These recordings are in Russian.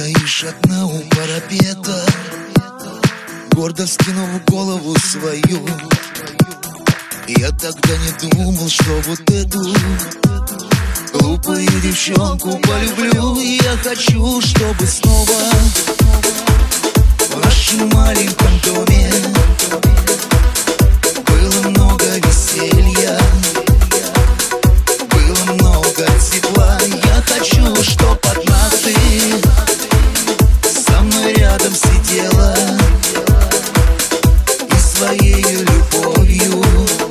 стоишь одна у парапета, гордо вскинув голову свою. Я тогда не думал, что вот эту глупую девчонку полюблю. Я хочу, чтобы снова в нашем маленьком доме было много веселья, было много тепла. Я хочу, чтоб одна ты со мной рядом сидела и своей любовью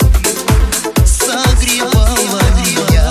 согревала меня.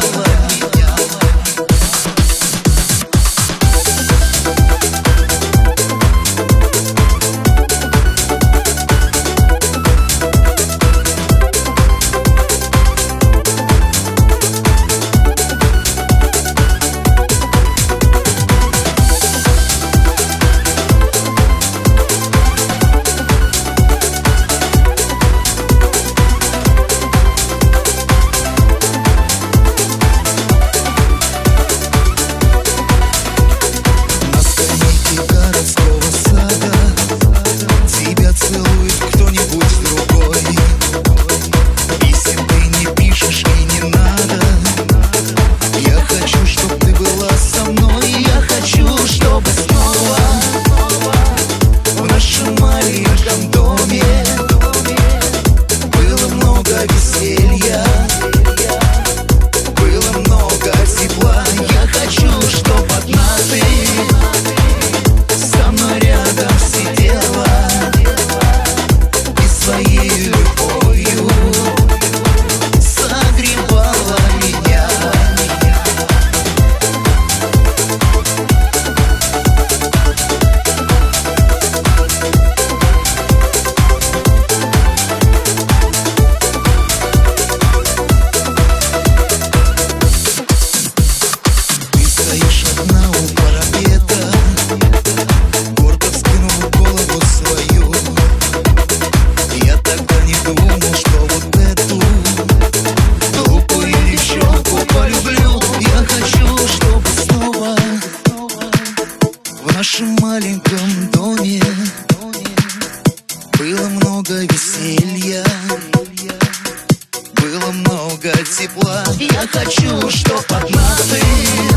В нашем маленьком доме было много веселья, было много тепла. Я хочу, чтоб одна ты